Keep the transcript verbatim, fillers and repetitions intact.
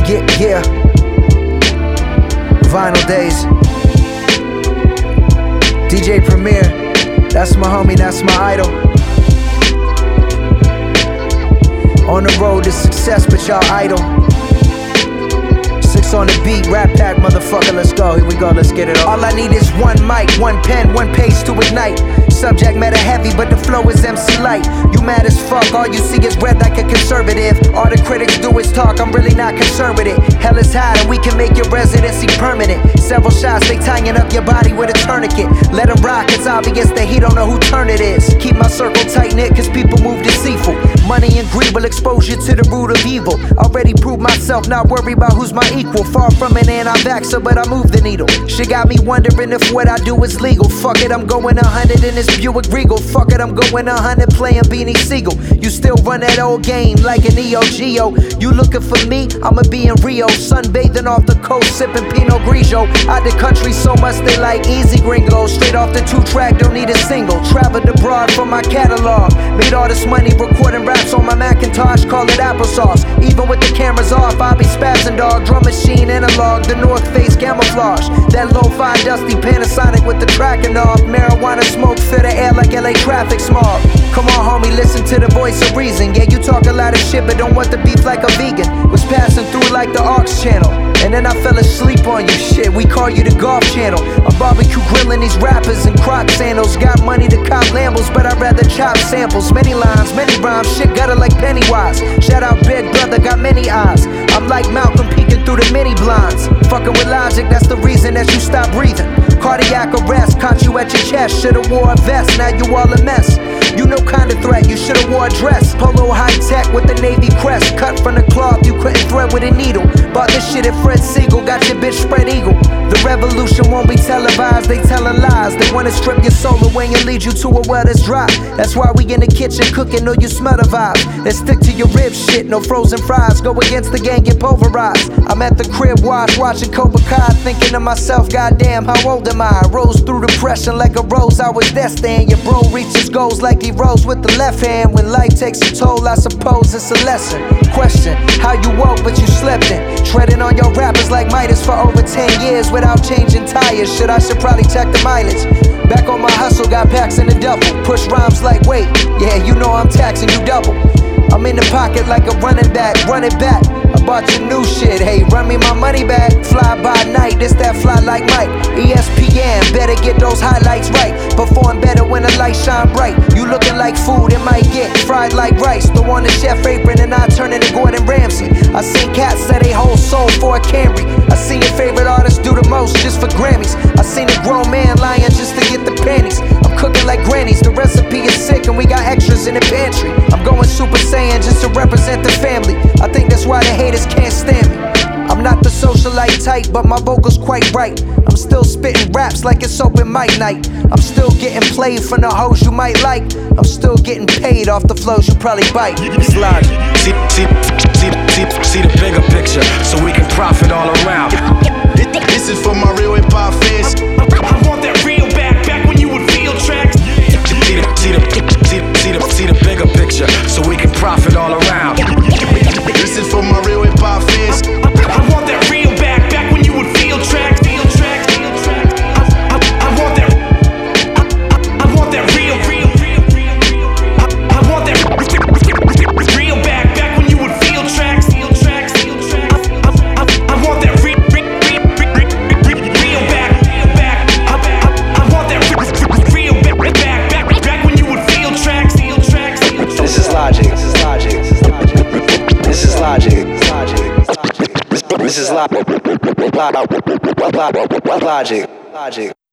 Yeah, yeah. Vinyl Days. D J Premier. That's my homie, that's my idol. On the road to success, but y'all idle. Six on the beat, rap pack, motherfucker, let's go. Here we go, let's get it on. All I need is one mic, one pen, one page to ignite. Subject matter heavy, but the flow is M C light. You mad as fuck, all you see is red like a conservative. All the critics do is talk, I'm really not concerned with it. Hell is hot and we can make your residency permanent. Several shots, they tying up your body with a tourniquet. Let them rock, it's obvious that he don't know who turn it is. Keep my circle tight knit, cause people move deceitful. Money and greed will expose you to the root of evil. Already proved myself, not worry about who's my equal. Far from an anti-vaxxer, but I move the needle. Shit got me wondering if what I do is legal. Fuck it, I'm going a hundred in this Buick Regal. Fuck it, I'm going a hundred playing Beanie Siegel. You still run that old game like an E O Geo. You looking for me? I'ma be in Rio, sunbathing off the coast, sipping Pinot Grigio. Out the country so much they like easy gringo. Straight off the two-track, don't need a single. Traveled abroad for my catalog. Made all this money recording raps on my Macintosh. Call it applesauce. Even with the cameras off, I be spazzing, dog. Drum machine analog, the North Face camouflage. That lo-fi dusty Panasonic with the tracking off. Marijuana smoke fill the air like L A traffic smog. Come on homie, listen to the voice of reason. Yeah, you talk a lot of shit but don't want the beef like a vegan. Was passing through like the aux channel, and then I fell asleep on you. Shit, we call you the golf channel. I'm barbecue grilling these rappers in croc sandals. Got money to cop Lambos, but I'd rather chop samples. Many lines, many rhymes, shit gutter like Pennywise. Shout out Big Brother, got many eyes. I'm like Malcolm peeking through the mini blinds. Fucking with logic, that's the reason that you stop breathing. Cardiac arrest, caught you at your chest. Should've wore a vest, now you all a mess. You know kind of threat, you should've wore a dress. Polo high tech with the Navy crest. Cut from the cloth, you couldn't thread with a needle. Bought this shit at Fred Siegel, got your bitch spread eagle. The revolution won't be televised, they telling lies. They wanna strip your soul away and lead you to a well that's dry. That's why we in the kitchen cooking, know you smell the vibe. Let's stick to your rib shit, no frozen fries. Go against the gang, get pulverized. I'm at the crib wash, watching Cobra Kai, thinking to myself, goddamn, how old am I? Rose through depression like a rose, I was destined. Your bro reaches goals like he rose with the left hand. When life takes a toll, I suppose it's a lesson. Question, how you woke but you slept in. Treading on your rappers like Midas for over ten years without changing tires. Shit, I should probably check the mileage. Back on my hustle, got packs in the duffel. Push rhymes like wait, yeah, you know I'm taxing you double. I'm in the pocket like a running back, run it back. I bought your new shit, hey, run me my money back. Fly by night, this that fly like Mike. E S P N, better get those highlights right. Perform better when the lights shine bright. You looking like food, it might get fried like rice. Throw on the chef apron and I turn into Gordon Ramsay. I seen cats sell they whole soul for a Camry. I seen your favorite artist do the most just for Grammys. I seen a grown man lying just to get the panties. I'm cooking like grannies, the recipe is sick and we got extras in the pantry. I'm going Super Saiyan just to represent the family. I think that's why the haters can't stand me. I'm not the socialite type, but my vocals quite right. I'm still spitting raps like it's open mic night. I'm still getting played from the hoes you might like. I'm still getting paid off the flows you probably bite. It's logic. See, see, see, see, see the bigger picture, so we can profit all around. This is for my real hip hop fans. I want that real back, back when you would feel tracks. See the, see the, see the, see the, see the bigger picture, so we can profit all around. This is for my real hip hop fans. I want that real back, back when you would feel tracks, feel tracks, feel tracks. I, I, I want that, I, I, I want that real, real, real, real, real. I, I want that real back, back when you would feel tracks, feel tracks, feel tracks. I, I, I, I want that real, real, real, real, real back, real back. I, I, I want that real back, back, back, back when you would feel tracks, feel tracks, feel tracks. This is logic, this is logic, this is logic. This is logic, this is logic. This is logic. Logic. Logic.